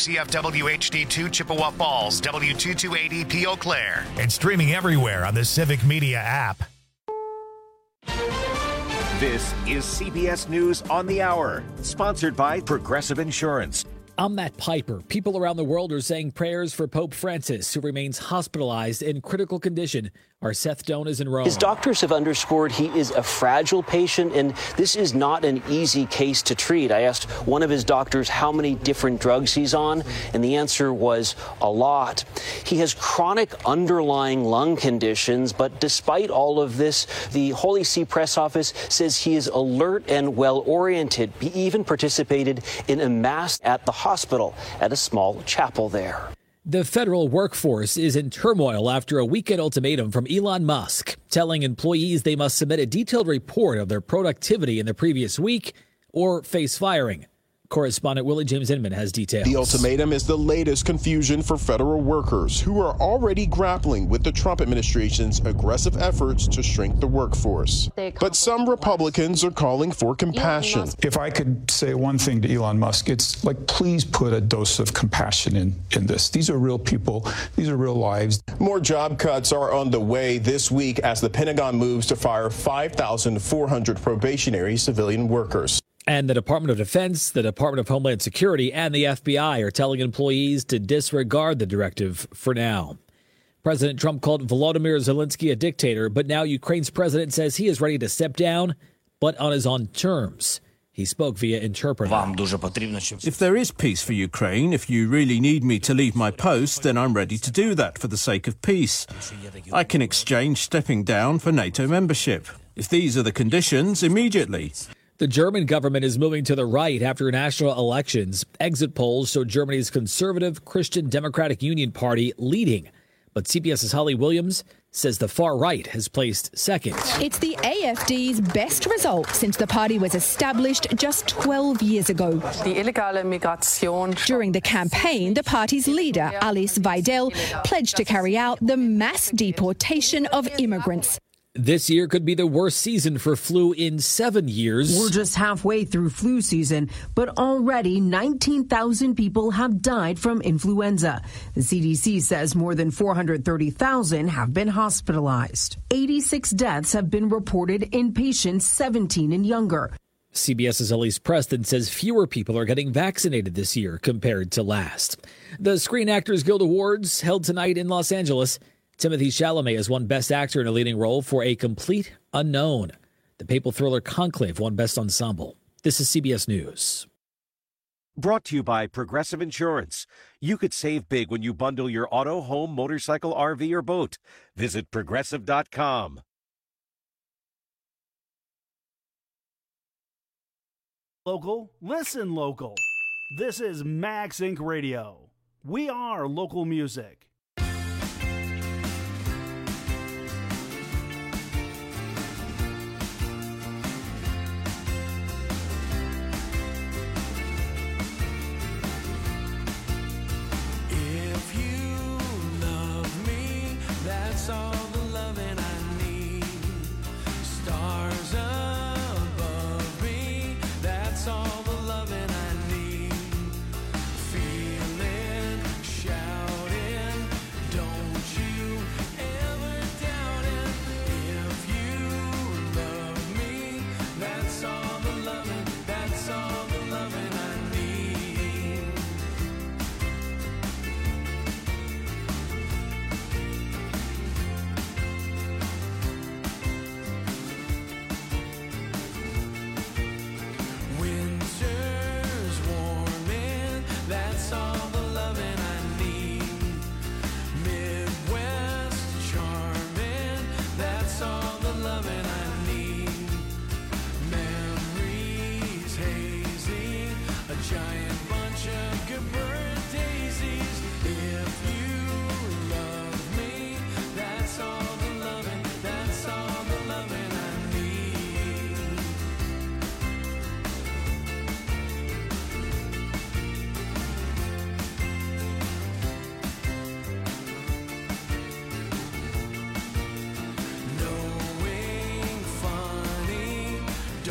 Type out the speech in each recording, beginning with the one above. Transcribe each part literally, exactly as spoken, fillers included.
C F W H D two Chippewa Falls, W two two eight E P Eau Claire. And streaming everywhere on the Civic Media app. This is C B S News on the Hour, sponsored by Progressive Insurance. I'm Matt Piper. People around the world are saying prayers for Pope Francis, who remains hospitalized in critical condition. Our Seth Doan is in Rome. His doctors have underscored he is a fragile patient, and this is not an easy case to treat. I asked one of his doctors how many different drugs he's on, and the answer was a lot. He has chronic underlying lung conditions, but despite all of this, the Holy See press office says he is alert and well-oriented. He even participated in a mass at the hospital at a small chapel there. The federal workforce is in turmoil after a weekend ultimatum from Elon Musk, telling employees they must submit a detailed report of their productivity in the previous week or face firing. Correspondent Willie James Inman has details. The ultimatum is the latest confusion for federal workers who are already grappling with the Trump administration's aggressive efforts to shrink the workforce. But some Republicans are calling for compassion. If I could say one thing to Elon Musk, it's like, please put a dose of compassion in, in this. These are real people. These are real lives. More job cuts are on the way this week as the Pentagon moves to fire five thousand four hundred probationary civilian workers. And the Department of Defense, the Department of Homeland Security, and the F B I are telling employees to disregard the directive for now. President Trump called Volodymyr Zelensky a dictator, but now Ukraine's president says he is ready to step down, but on his own terms. He spoke via interpreter. If there is peace for Ukraine, if you really need me to leave my post, then I'm ready to do that for the sake of peace. I can exchange stepping down for NATO membership. If these are the conditions, immediately. The German government is moving to the right after national elections. Exit polls show Germany's conservative Christian Democratic Union Party leading. But CBS's Holly Williams says the far right has placed second. It's the A F D's best result since the party was established just twelve years ago. During the campaign, the party's leader, Alice Weidel, pledged to carry out the mass deportation of immigrants. This year could be the worst season for flu in seven years. We're just halfway through flu season, but already nineteen thousand people have died from influenza. The C D C says more than four hundred thirty thousand have been hospitalized. eighty-six deaths have been reported in patients seventeen and younger. CBS's Elise Preston says fewer people are getting vaccinated this year compared to last. The Screen Actors Guild Awards held tonight in Los Angeles. Timothée Chalamet has won Best Actor in a Leading Role for A Complete Unknown. The papal thriller Conclave won Best Ensemble. This is C B S News. Brought to you by Progressive Insurance. You could save big when you bundle your auto, home, motorcycle, R V, or boat. Visit Progressive dot com. Local, listen local. This is Max Incorporated. Radio. We are local music.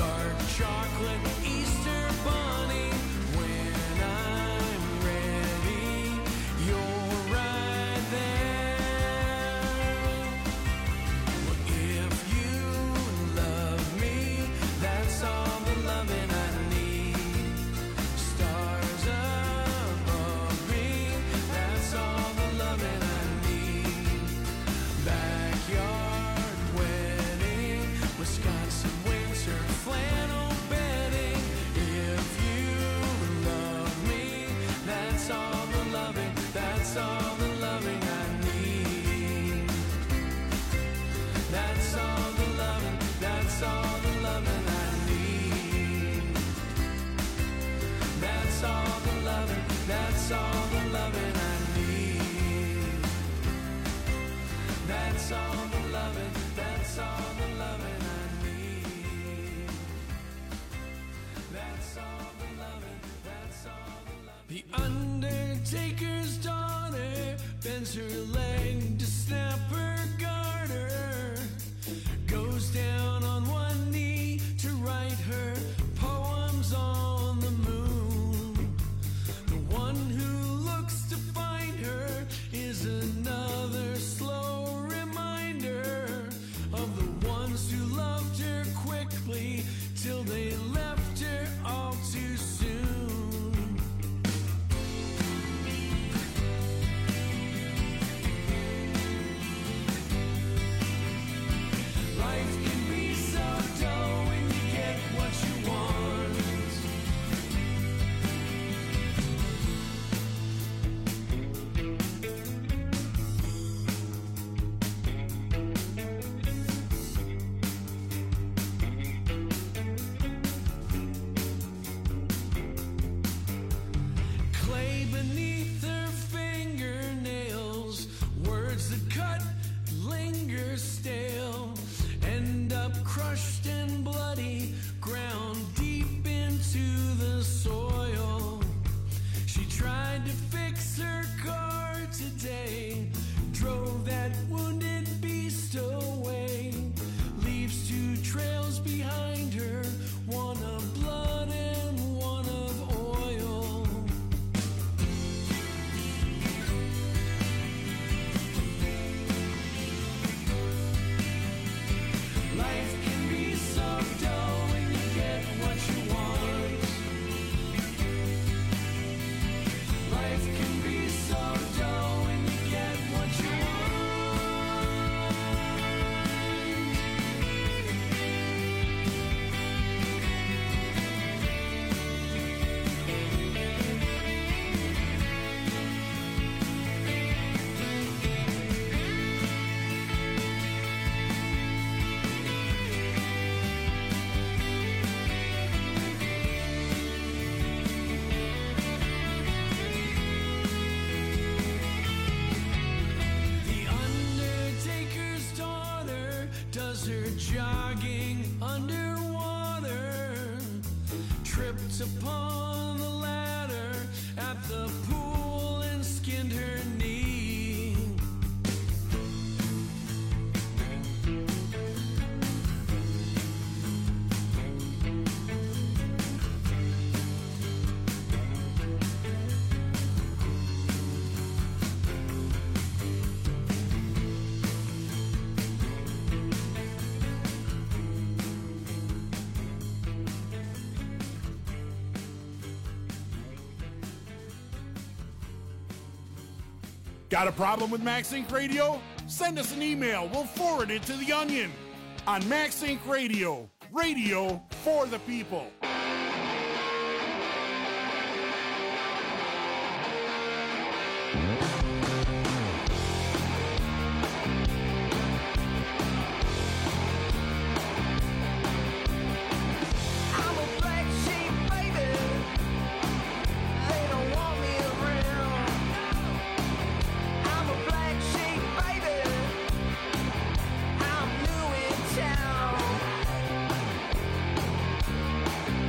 Chocolate Easter bunny when I'm ready. bends her leg to snap her garter, goes down on one knee to write her poems on the moon. The one who looks to find her is another slow reminder of the ones who loved her quickly till they left her all too soon. Life can be so dull when you get what you want. Clay beneath her fingernails, words that cut linger stale, end up crushed and bloody, ground deep into the soil. She tried to fix her car today, drove that wounded beast away, leaves two trails behind her, one of blood and one of oil. Life can be so dull when you get what you want. Life can be so dull when you get what you want. The undertaker's daughter does her jogging underwater, tripped upon the ladder at the pool and skinned her knee. Got a problem with MaxInc Radio? Send us an email. We'll forward it to The Onion. On MaxInc Radio, radio for the people. I'm a black sheep, baby. They don't want me around. I'm a black sheep, baby. I'm new in town.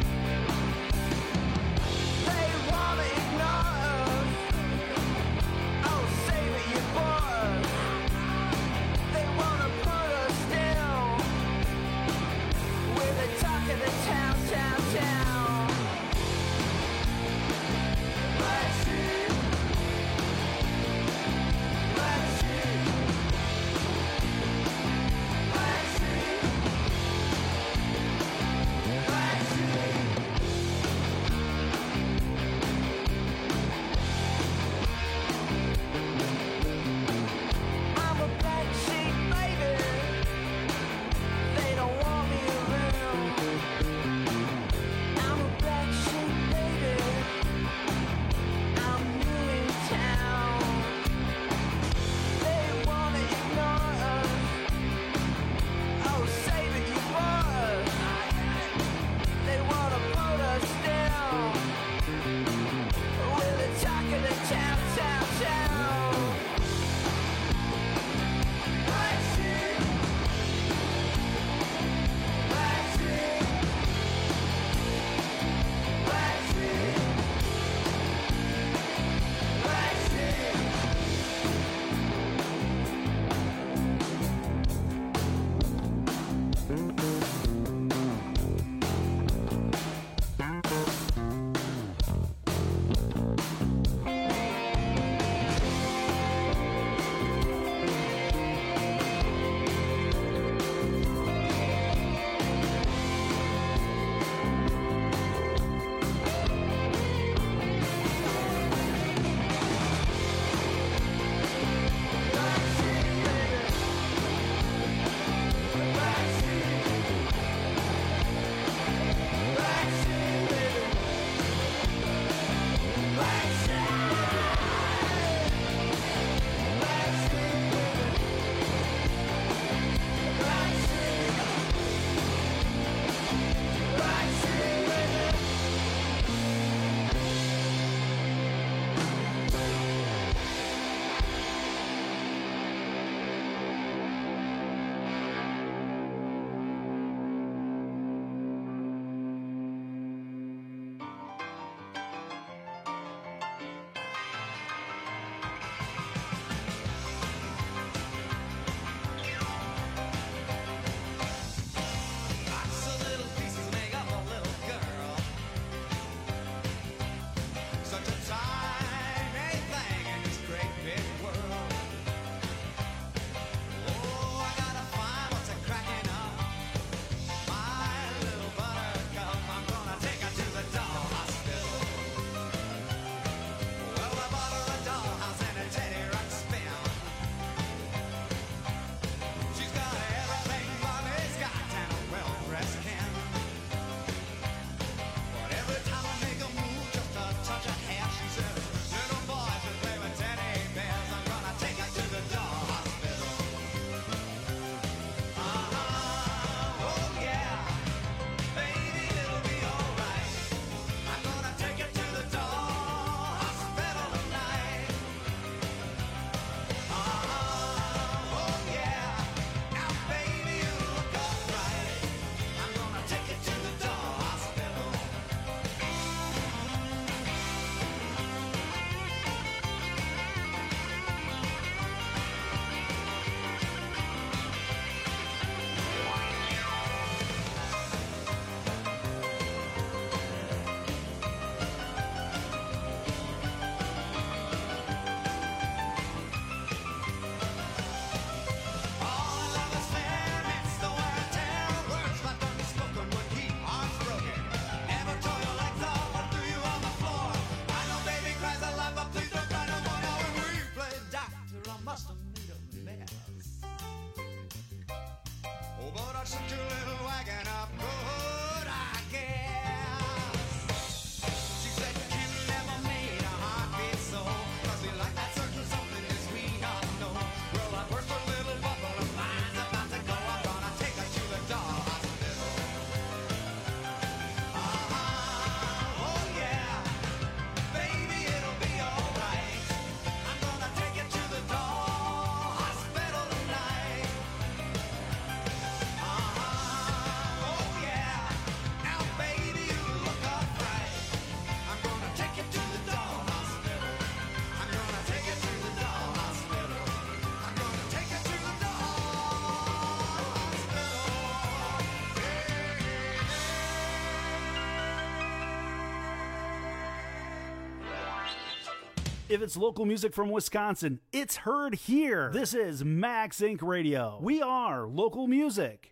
If it's local music from Wisconsin, it's heard here. This is Max Incorporated. Radio. We are local music.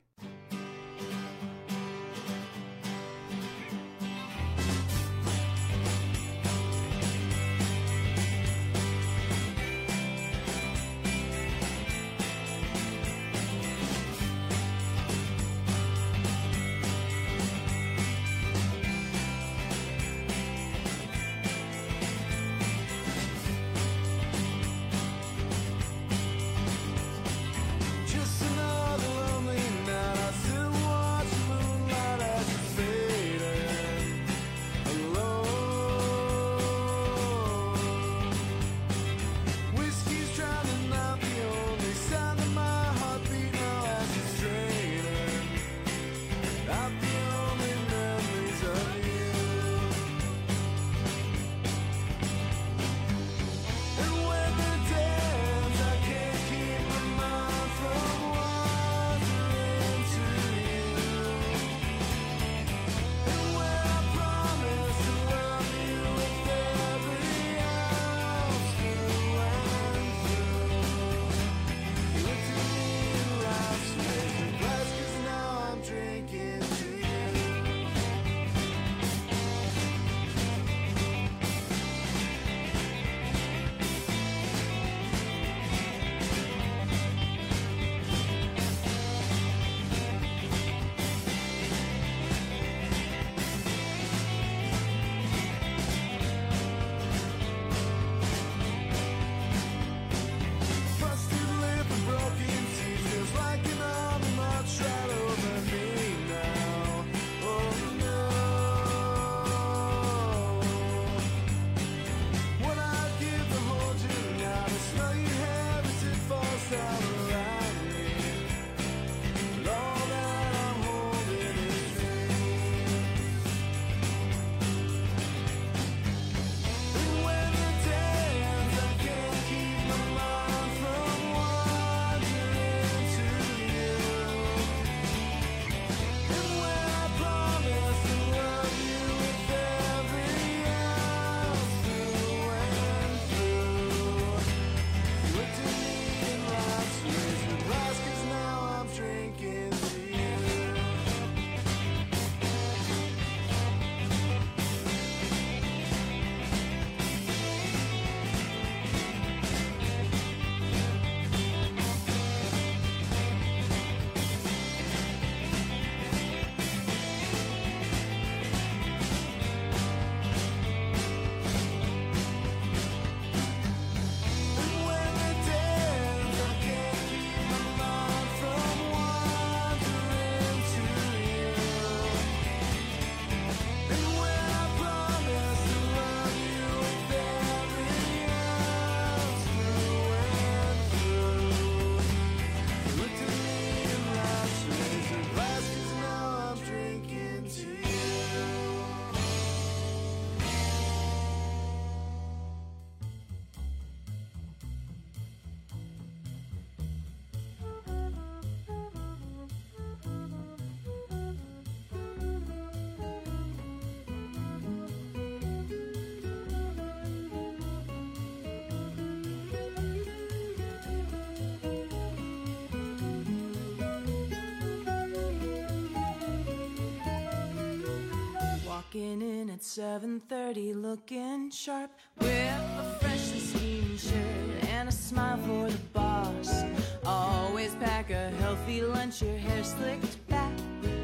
Walking in at seven thirty, looking sharp, with a fresh and steamy shirt and a smile for the boss. Always pack a healthy lunch, your hair slicked back,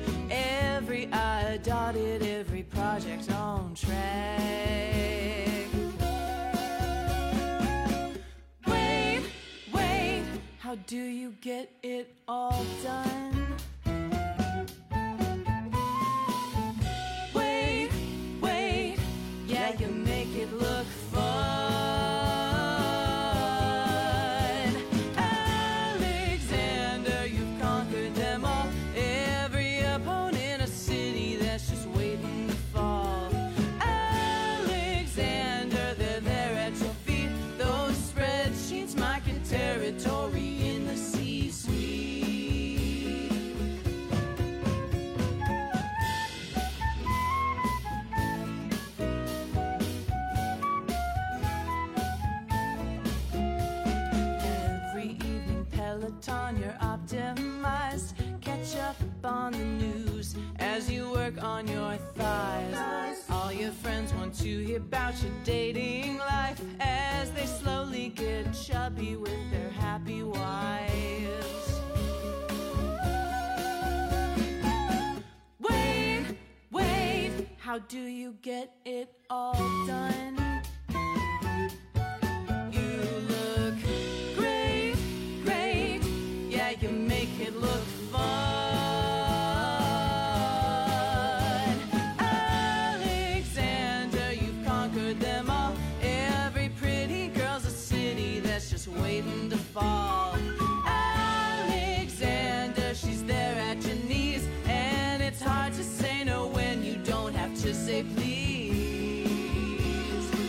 every I dotted, every project on track. Wait, wait, how do you get it all done? You make it look fun. Alexander, you've conquered them all. Every opponent, a city that's just waiting to fall. Alexander, they're there at your feet. Those spreadsheets marking territory in the C-suite. work on your thighs. All your friends want to hear about your dating life as they slowly get chubby with their happy wives. Wait, wait, how do you get it all done? You look great, great, yeah, you make it look fun. Waiting to fall. Alexander, she's there at your knees, and it's hard to say no when you don't have to say please.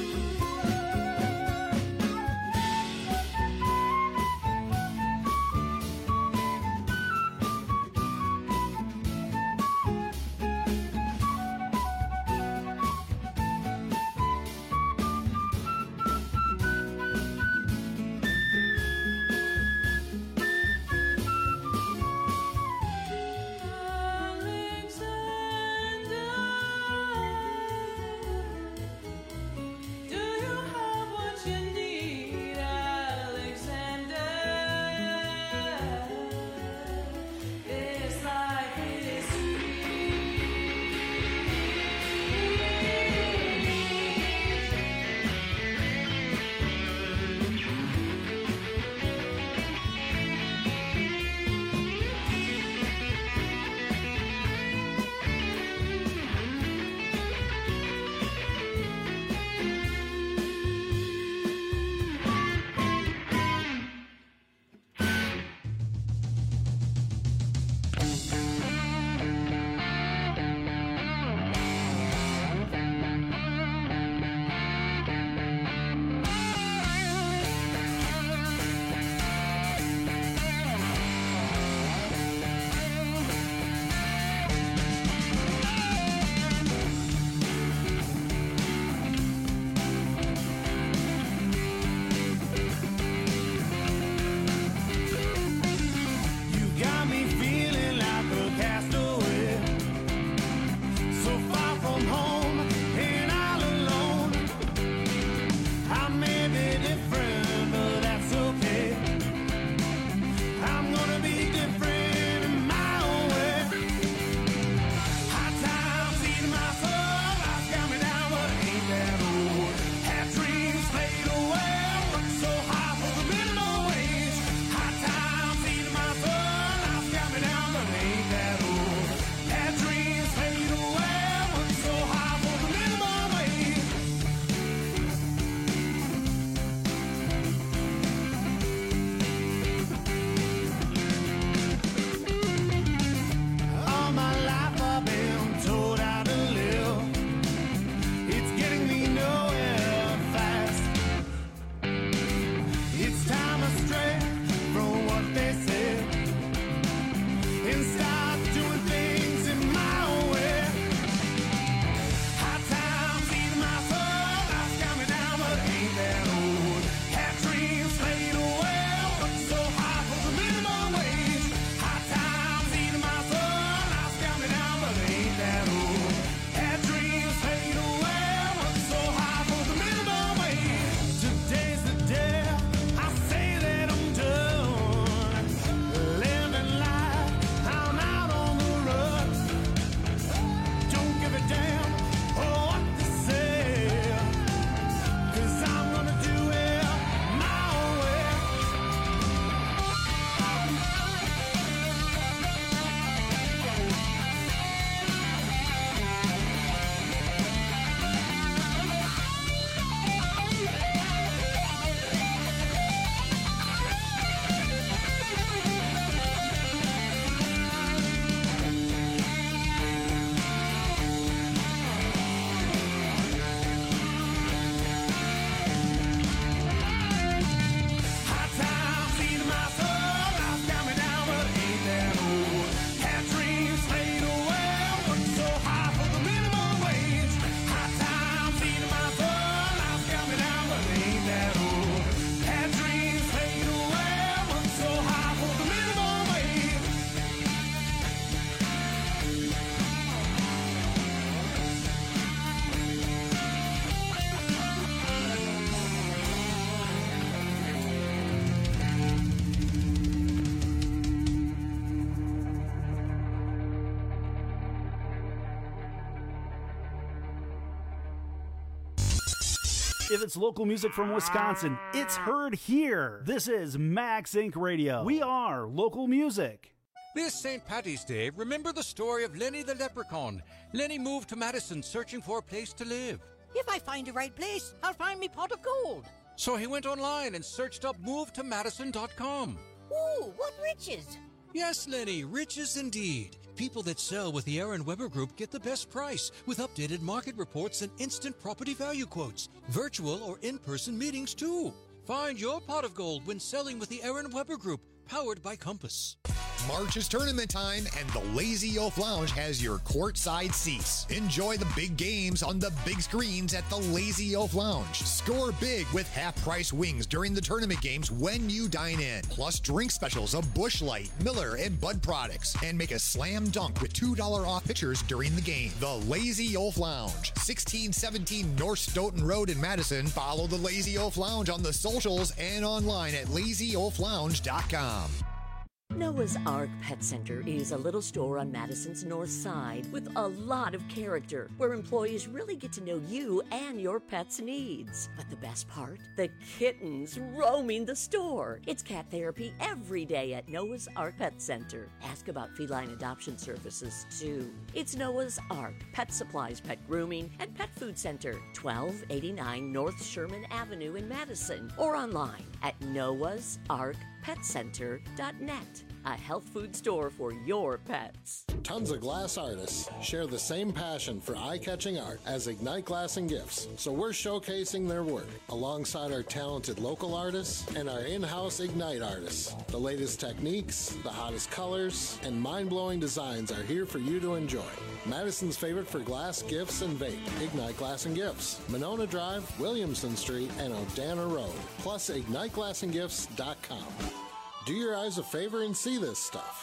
If it's local music from Wisconsin, it's heard here. This is Max Incorporated. Radio. We are local music. This Saint Patty's Day, remember the story of Lenny the Leprechaun. Lenny moved to Madison searching for a place to live. If I find the right place, I'll find me pot of gold. So he went online and searched up move to madison dot com. Ooh, what riches! Yes, Lenny, riches indeed. People that sell with the Aaron Weber Group get the best price with updated market reports and instant property value quotes. Virtual or in-person meetings, too. Find your pot of gold when selling with the Aaron Weber Group, powered by Compass. March is tournament time, and the Lazy Oaf Lounge has your courtside seats. Enjoy the big games on the big screens at the Lazy Oaf Lounge. Score big with half-price wings during the tournament games when you dine in. Plus drink specials of Busch Light, Miller, and Bud products. And make a slam dunk with two dollars off pitchers during the game. The Lazy Oaf Lounge, sixteen seventeen North Stoughton Road in Madison. Follow the Lazy Oaf Lounge on the socials and online at lazy oaf lounge dot com. Noah's Ark Pet Center is a little store on Madison's north side with a lot of character, where employees really get to know you and your pet's needs. But the best part? The kittens roaming the store. It's cat therapy every day at Noah's Ark Pet Center. Ask about feline adoption services, too. It's Noah's Ark Pet Supplies, Pet Grooming, and Pet Food Center, twelve eighty-nine North Sherman Avenue in Madison, or online at noahs ark pet center dot net. A health food store for your pets. Tons of glass artists share the same passion for eye-catching art as Ignite Glass and Gifts, so we're showcasing their work alongside our talented local artists and our in-house Ignite artists. The latest techniques, the hottest colors, and mind-blowing designs are here for you to enjoy. Madison's favorite for glass, gifts, and vape, Ignite Glass and Gifts, Monona Drive, Williamson Street, and Odana Road, plus ignite glass and gifts dot com. Do your eyes a favor and see this stuff.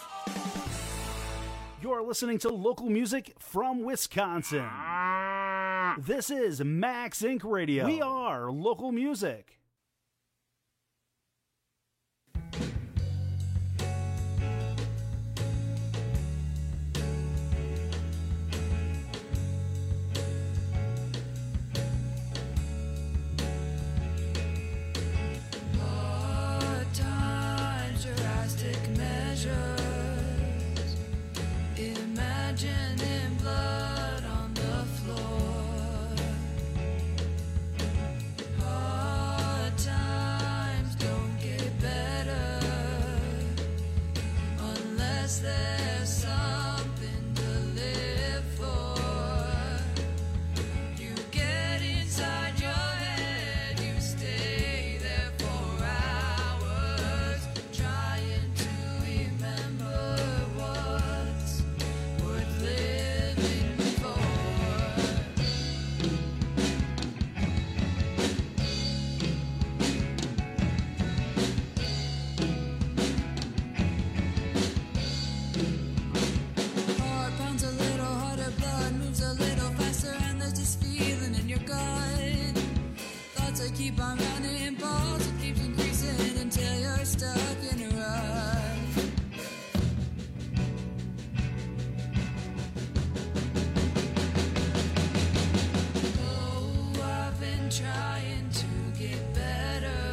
You're listening to local music from Wisconsin. This is Max Incorporated. Radio. We are local music. Imagining blood on the floor. Hard times don't get better unless there's something to live for. You get inside your head, you stay there for hours, trying to remember what's worth living for. Heart pounds a little harder, blood moves a little faster, and there's this feeling in your gut. Thoughts that keep on running, balls that keeps increasing until you're stuck in a rut. Oh, I've been trying to get better.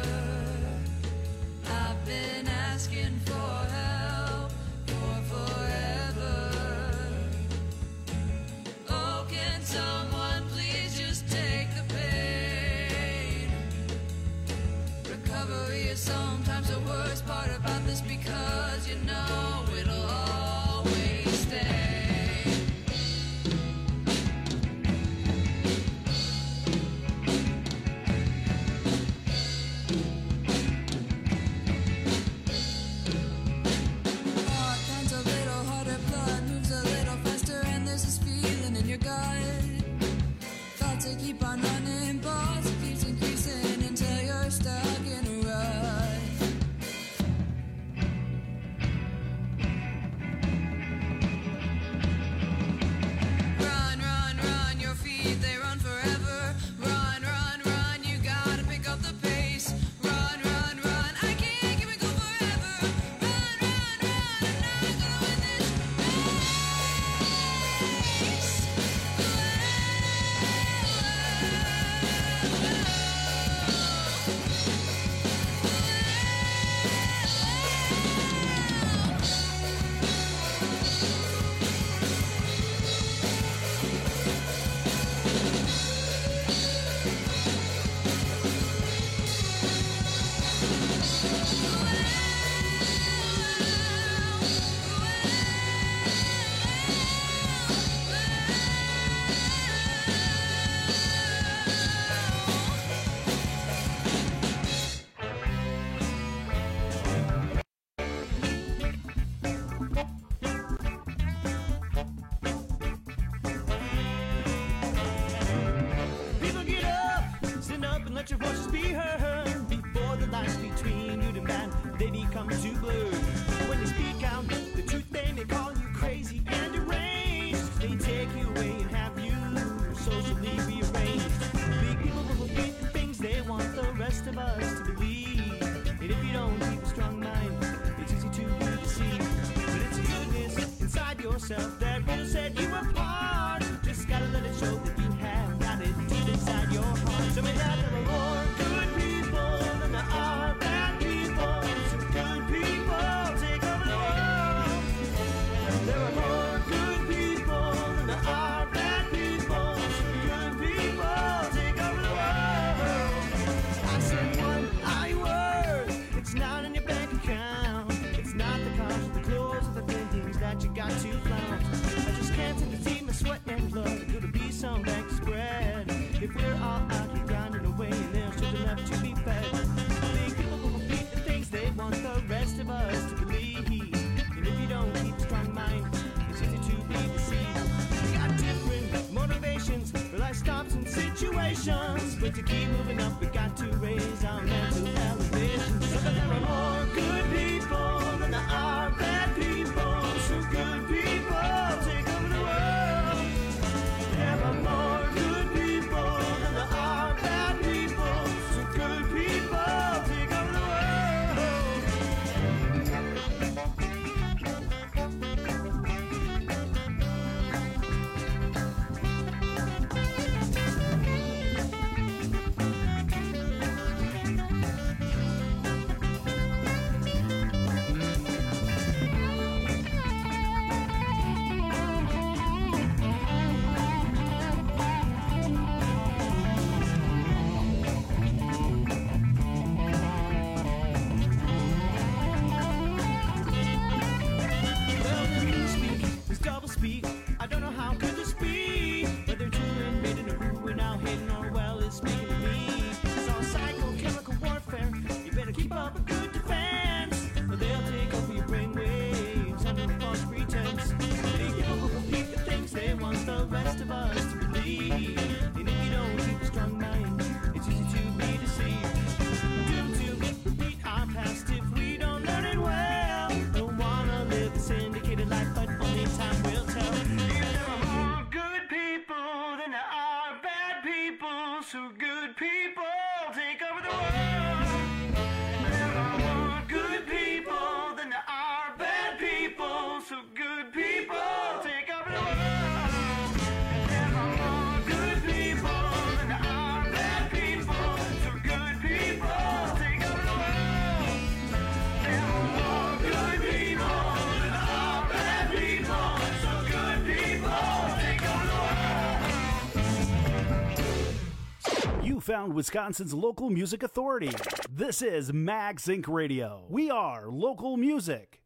I've been asking for help for forever. Oh, can someone please just take the pain? Recovery is sometimes the worst part about this, because you know it'll always stay. Heart pounds a little harder, blood moves a little faster, and there's this feeling in your gut. Thoughts that keep on running, balls that keeps increasing until you're stuck in a rut. yourself that will set you apart. Just gotta let it show that you have got it deep inside your heart. Show me that there are more good people than there are bad people. So good people take over the world. There are more good people than there are bad people. So good people take over the world. I said one I word. It's not in your bank account. It's not the cars, the clothes, the things that you got to flaunt. I just can't seem to see my sweat and blood. Could it be some back spread? If we're all out here grinding away and there's just enough to be fed. I think people will repeat the things they want the rest of us to believe. And if you don't keep a strong mind, it's easy to be deceived. We got different motivations for life stops and situations. But to keep moving up, we got to raise our mental elevation. So that there are more good people than there are bad people. So good people take over the world. There are more good people than there are bad people. So good people take over the Well, the new speak is double speak. I don't know how could this be. Whether touring, made in a ruin, now hidden or well is speaking to me. It's all psychochemical warfare. You better keep up a good defense, or they'll take over your brainwaves under a false pretense. They people will repeat the things they want the rest of us to believe. And if you don't keep a strong mind, it's easy to be deceived. Doomed to repeat our past if we don't learn it well. Don't wanna live a syndicated life, but only time will tell. If there are more good people than there are bad people, so good people take over the world. There are more good people than there are bad people, so good people take over the world. There are more good people than there are bad people, so good people take over the world. There are more good people than there are bad people, so good people take over the world. You found Wisconsin's local music authority. This is Max Inc Radio. We are local music.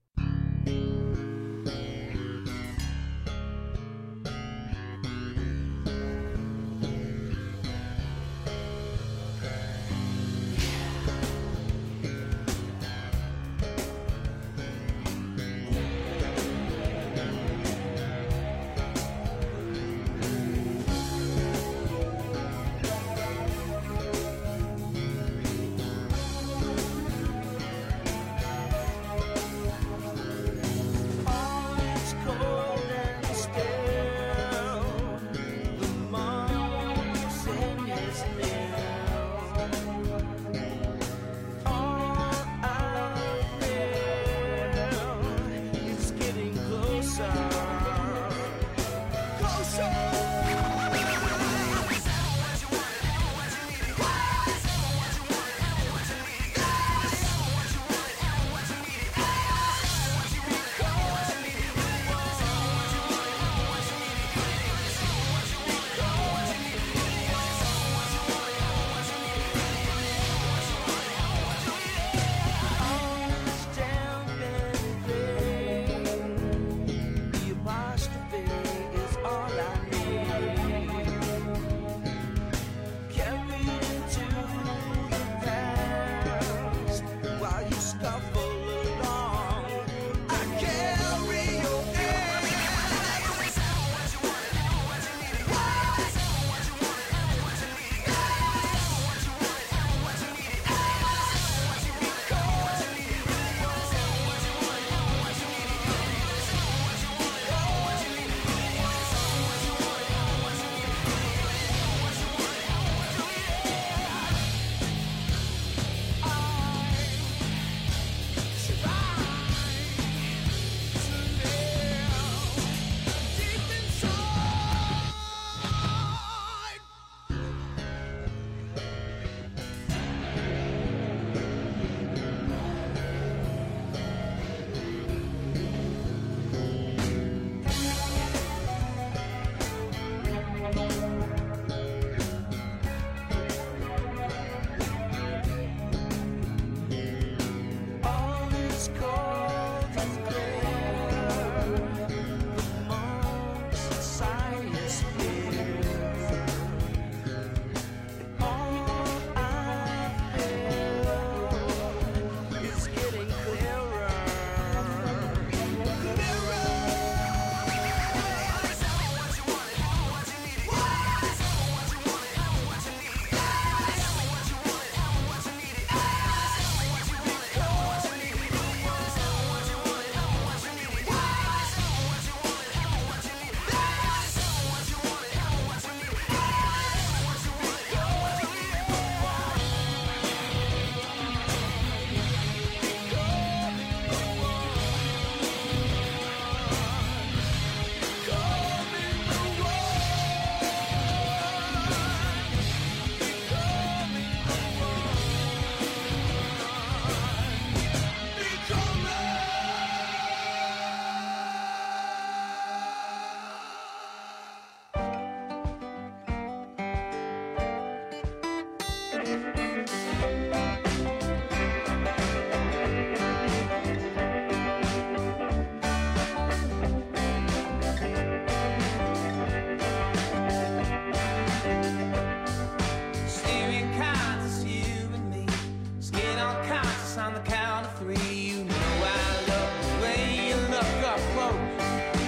on the count of three. You know I love the way you look up close.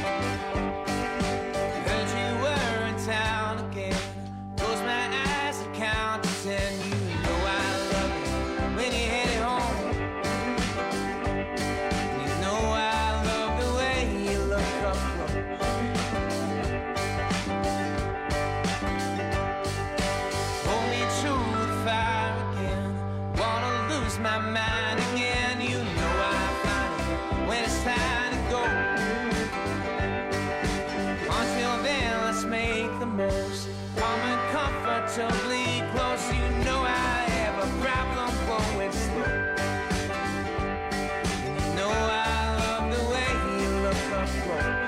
Heard you were in town again. Close my eyes and count to ten. You know I love it when you head home. You know I love the way you look up close. Hold me to the fire again. Wanna lose my mind again. You know I find it when it's time to go. Until then, let's make the most. Warm and comfortably close. You know I have a problem going slow. You know I love the way you look up close.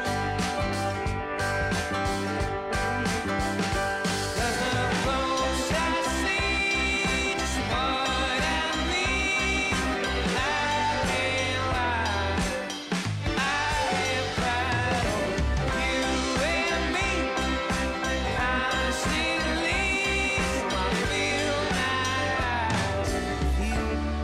Cause the close I see just what I need. I realize I have cried over you and me. Constantly, so I feel my eyes with you.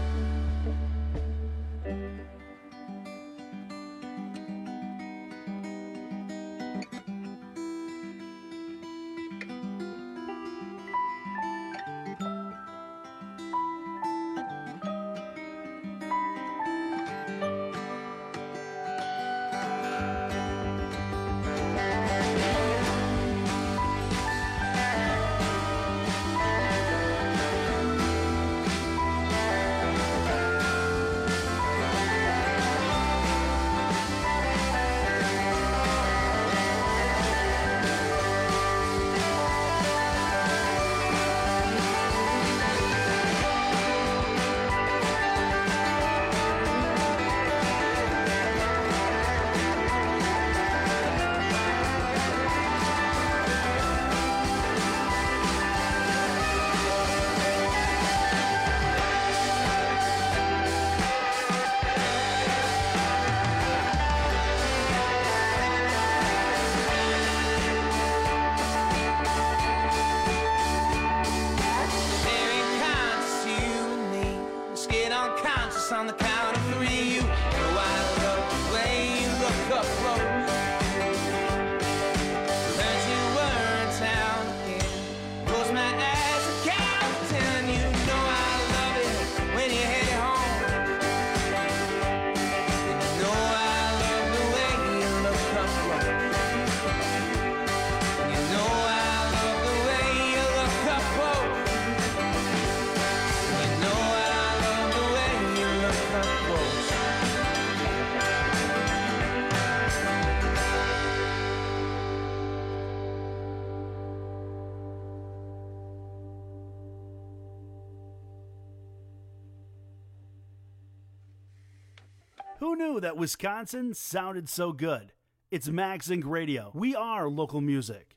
Very conscious, you and me. Let's get unconscious on the count of three. You know I love the way you look up close. Heard you were in town again. Close my eyes and count to ten. You know I love it when you head home. And you know I love the way you look up close. You know I love the way you look up close. You know I love the way you look up close. Who knew that Wisconsin sounded so good? It's Max Inc Radio. We are local music.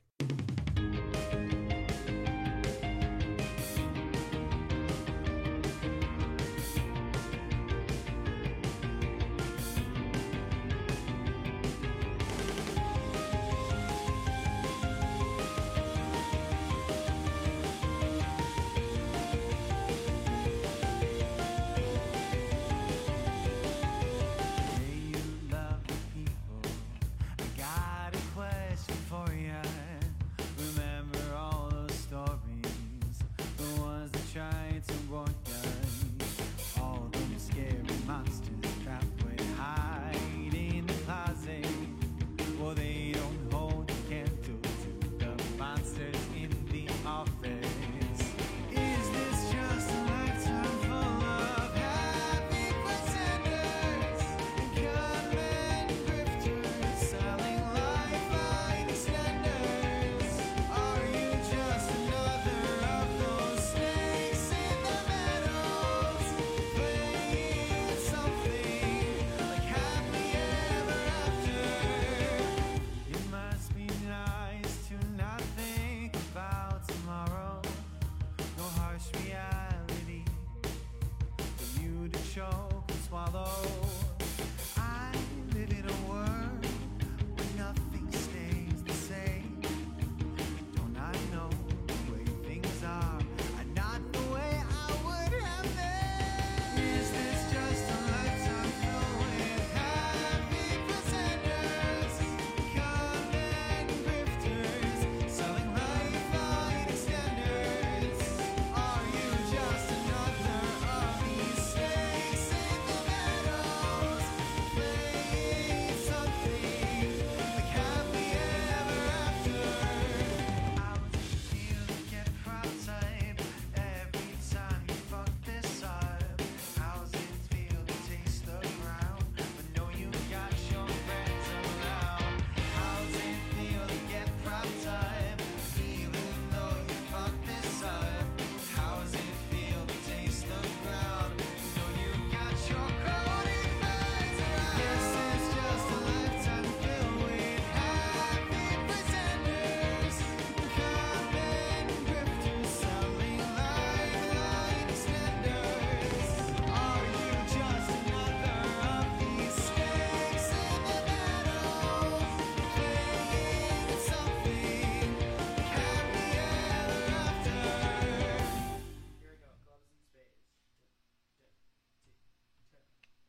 Got a question for ya. Remember all those stories, the ones that tried to warn ya. All those scary monsters trapped way hide in the closet. Well, they don't hold a candle to the monsters in the office. Is this just a lifetime full of happy pretenders and gunmen and grifters selling lifeline extenders? Are you just another of those snakes in the meadows playing something like happy ever after? It must be nice to not think about tomorrow. No harsh reality for you to choke and swallow. I live in a world where nothing stays the same. Don't I know the way things are are not the way I would have them? Is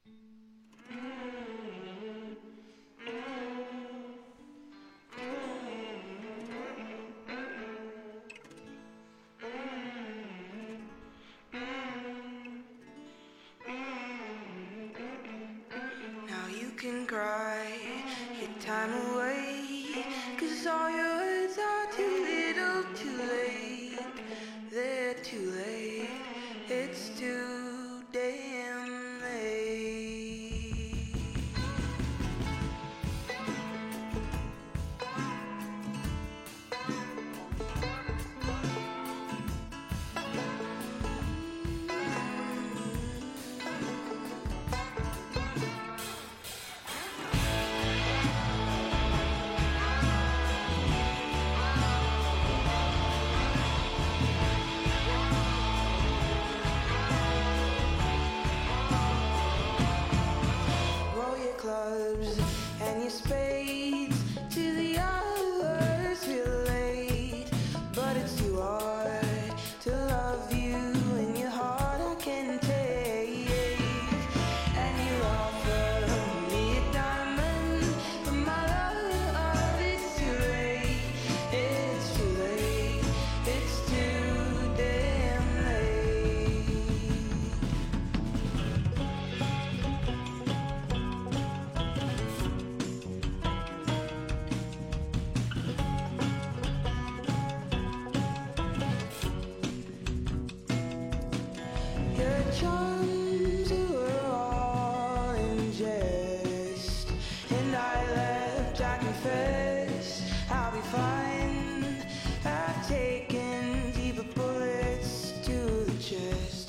Now you can cry your time away, 'cause all your words are too little, too late. They're too late, it's too damn late. Roll your clubs and your spades to the hours relate, but it's too hard to love you in your heart I can take. And you offer me a diamond, but my love, it's too late, it's too late, it's too damn late. Your charms were all in jest, and I left, I confess, I'll be fine. I've taken deeper bullets to the chest.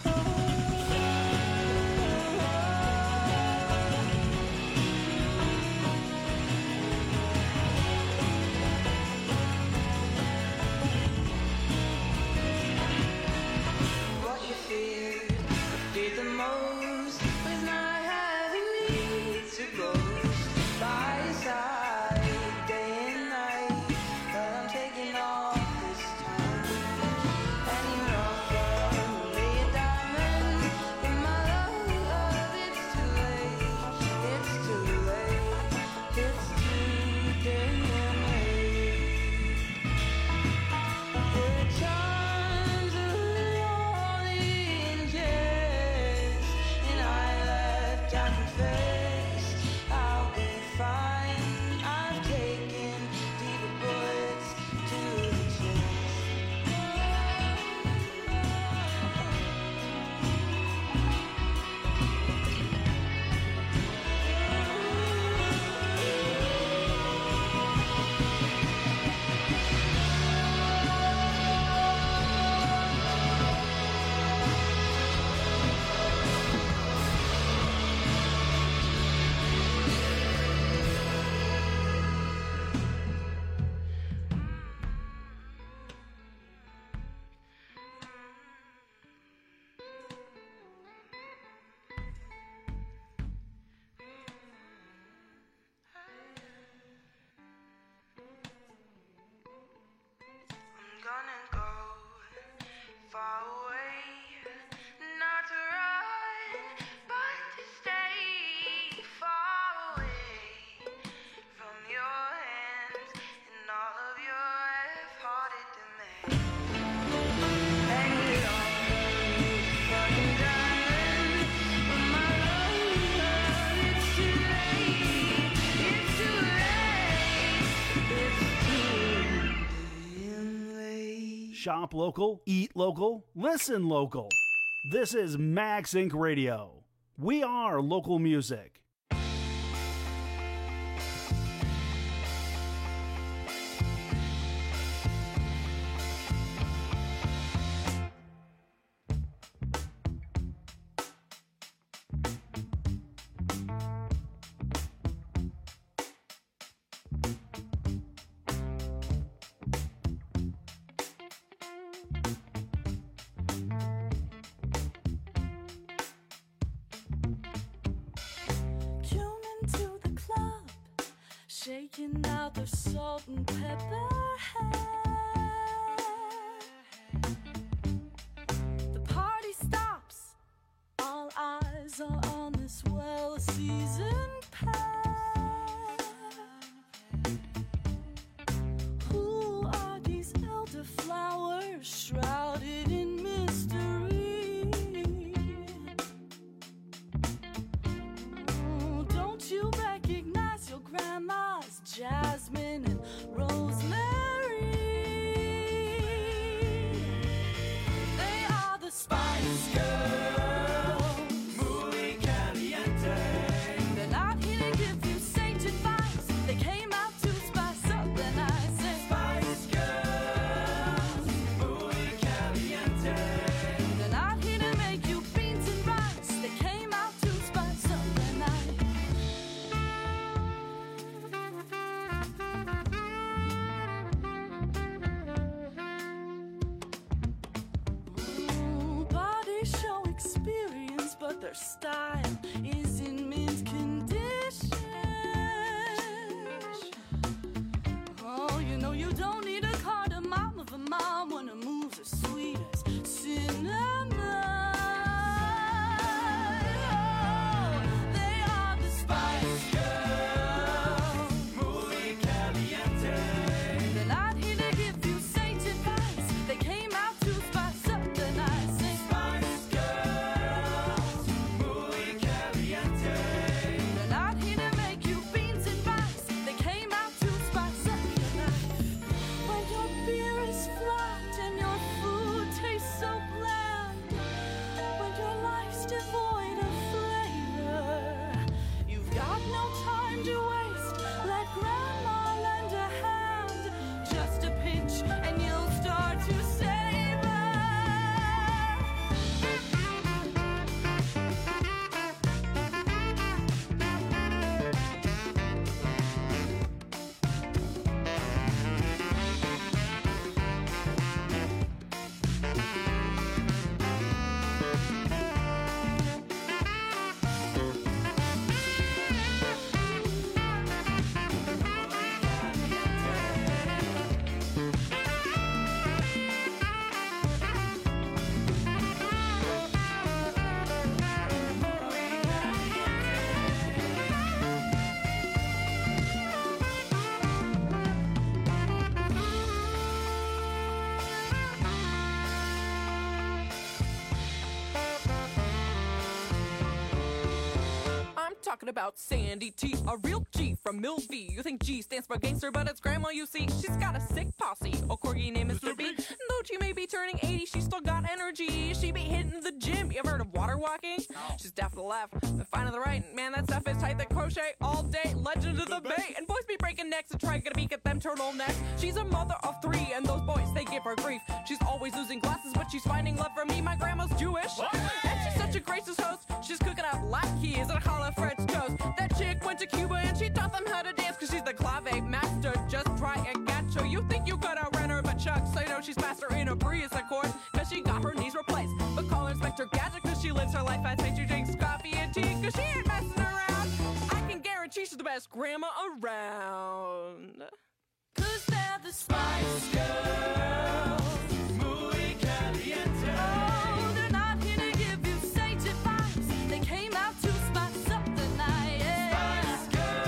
What you feared, did the most, was not having me to boast by your side day and night. But I'm taking all this time, and you offer me a diamond, but my love, it's too late, it's too late, it's too damn late. Your charms are all in jest, and I left, I confess, I'll be fine. I've taken deeper bullets to the chest. I'm gonna go far away, not to run, but to stay far away from your hands and all of your half-hearted demands. And you fucking diamond, but my love, it's too late, it's too late, it's too damn late. Shop local, eat local, listen local. This is Max Inc Radio. We are local music. shaking out their salt and pepper hair. The party stops, all eyes eyes are on this well-seasoned path. Who are these elderflowers shrouded in mystery? Oh, don't you recognize your grandma's jasmine and rosemary? They are the Spice Girls, muy caliente. They're not here to give you sage advice. They came out to spice up the night. Say, Spice Girls, muy caliente. They're not here to make you beans and rice. They came out to spice up the night. Ooh, body show experience, but their style is in mint condition. Oh, you know you don't need a cardamom of a mom when her moves are sweet as cinnamon. Oh, they are the Spice Girls, muy caliente. They're not here to give you sage advice. They came out to spice up the night. Say, Spice Girls, muy caliente. They're not here to make you beans and rice. They came out to spice up your life. When your beer is flat and your food tastes so bland, when your life's devoid of flavor, you've got no time to waste. Let grandma lend a hand, just a pinch, and you'll start to savor. I'm talking about Sandy T, a real G from Mill V. You think G stands for gangster, but it's grandma, you see. She's got a sick posse. A corgi named Mister B. Though she may be turning eighty, she's still got energy. She be hitting the gym. You ever heard of water walking? She's deaf to the left and fine to the right. Man, that stuff is tight. That crochet all day. Legend of the Bay. And boys be breaking necks and trying to beat at them turtlenecks. She's a mother of three, and those boys, they give her grief. She's always losing glasses, but she's finding love from me. My grandma's Jewish. And she's such a gracious host. She's cooking up latkes and challah French toast. That chick went to Cuba and she taught them how to dance, cause she's the clave master. Just try and catch her. You think you could outrun her, but Chuck, so you know she's master in a breeze, of course, cause she got her knees replaced. But call her Inspector Gadget, cause she lives her life as she drinks coffee and tea, cause she ain't messing around. I can guarantee she's the best grandma around. Cause they're the Spice Girls, muy caliente. Oh, they're not here to give you sage advice. They came out to spice up the night. Yeah. Spice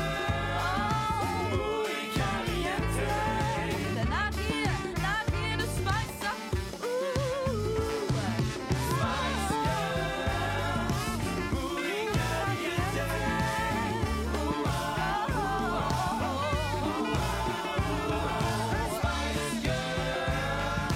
Girls, muy caliente. They're not here, not here to spice up. Ooh, Spice Girls, muy caliente. Ooh, oh, oh, oh, oh. Spice Girls.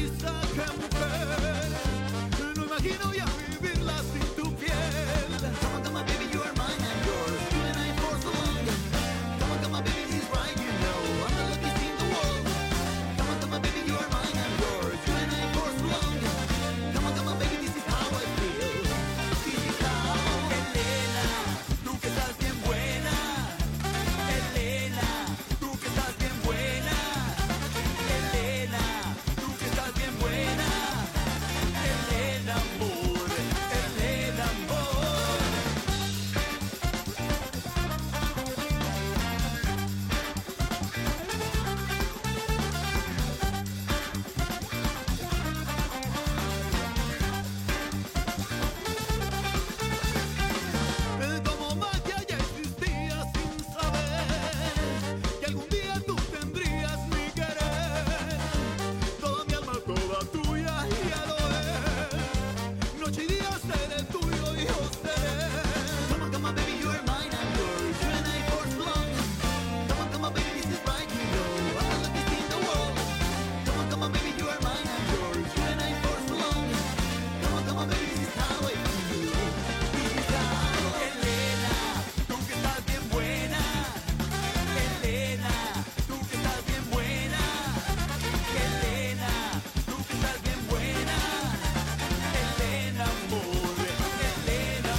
risa, qué mujer. No imagino ya vivirla sin tu piel. Come on, come on, baby, you are mine and yours. You and I for so long. Come on, come on, baby, he's right, you know. I'm the luckiest in the world. Come on, come on, baby, you are mine and yours. You and I for so long. Come on, come on, baby, this is how I feel. This is how. Elena, tú que estás bien buena. Elena, tú que estás bien buena. Elena, tú que estás bien buena. Elena, amor. Elena, amor. Como magia ya existía sin saber que algún día tú tendrías mi querer. Toda mi alma, toda tuya, ya lo es. Noche y día seré tuyo y yo seré. Come on, come on, baby, you are mine and yours. You and I for so long. Come on, come on, baby, this is right, you know. I'm the luckiest in the world. Come on, come on, baby, you are mine and yours. You and I for so long. Come on, come on, baby, this is how I feel. This is how. Elena, tú que estás bien buena. Elena, tú que estás bien buena. Elena, tú que estás bien buena. Elena, amor. Elena,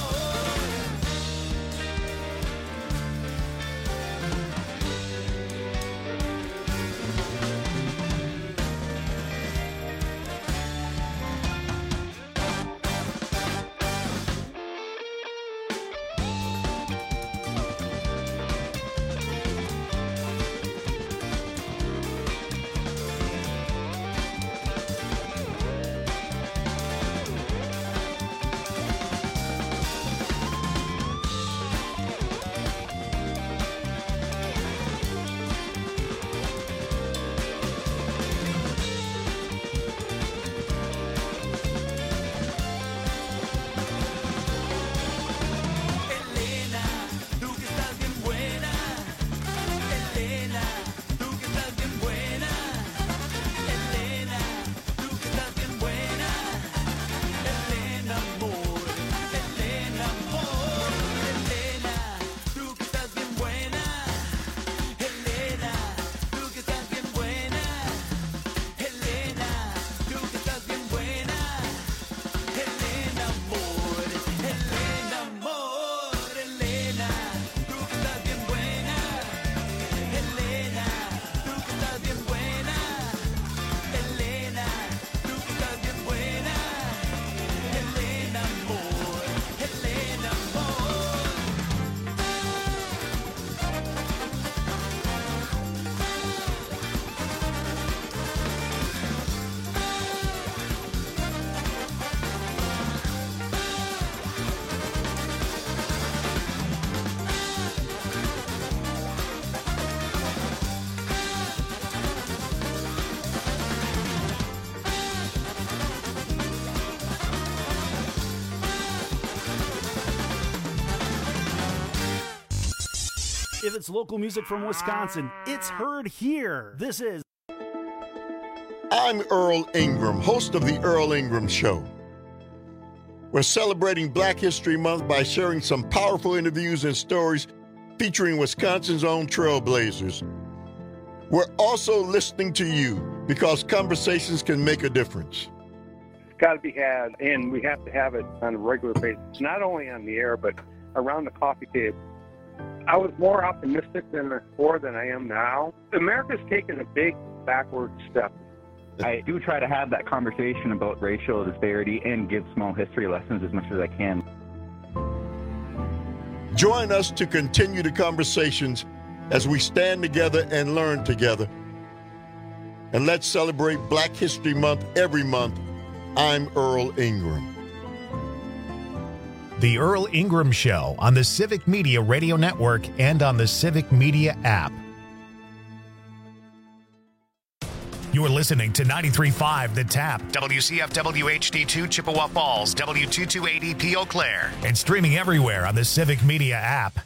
Elena, tú que estás bien buena. Elena, tú que estás bien buena. Elena, tú que estás bien buena. Elena, amor. Elena, amor. Elena, tú que estás bien buena. Elena, tú que estás bien buena. Elena, tú que estás bien buena. Elena, amor. Elena, amor. Elena, tú que estás bien buena. Elena, tú que estás bien buena. Elena, tú que estás bien buena. Elena, amor. Elena, If it's local music from Wisconsin, it's heard here. This is I'm Earl Ingram, host of The Earl Ingram Show. We're celebrating Black History Month by sharing some powerful interviews and stories featuring Wisconsin's own trailblazers. We're also listening to you because conversations can make a difference. It's got to be had, and we have to have it on a regular basis, not only on the air, but around the coffee table. I was more optimistic than before than I am now. America's taken a big backward step. I do try to have that conversation about racial disparity and give small history lessons as much as I can. Join us to continue the conversations as we stand together and learn together. And let's celebrate Black History Month every month. I'm Earl Ingram. The Earl Ingram Show on the Civic Media Radio Network and on the Civic Media app. You're listening to ninety-three point five The Tap, W C F W H D two Chippewa Falls, W two two eight E P Eau Claire, and streaming everywhere on the Civic Media app.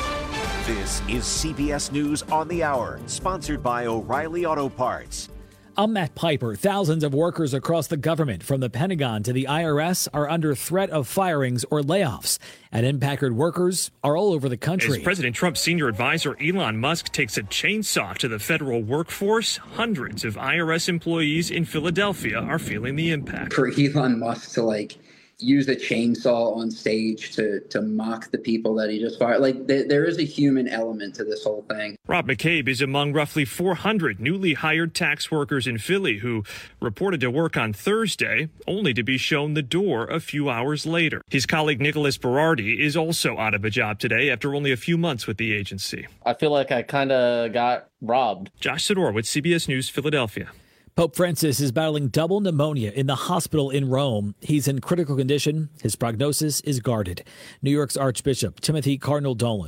This is C B S News on the Hour, sponsored by O'Reilly Auto Parts. I'm Matt Piper. Thousands of workers across the government, from the Pentagon to the I R S, are under threat of firings or layoffs. And impacted workers are all over the country. As President Trump's senior advisor Elon Musk takes a chainsaw to the federal workforce, hundreds of I R S employees in Philadelphia are feeling the impact. For Elon Musk to, like, use a chainsaw on stage to to mock the people that he just fired. Like, th- there is a human element to this whole thing. Rob McCabe is among roughly four hundred newly hired tax workers in Philly who reported to work on Thursday, only to be shown the door a few hours later. His colleague Nicholas Berardi is also out of a job today after only a few months with the agency. I feel like I kind of got robbed. Josh Sidorowicz, C B S News, Philadelphia. Pope Francis is battling double pneumonia in the hospital in Rome. He's in critical condition. His prognosis is guarded. New York's Archbishop Timothy Cardinal Dolan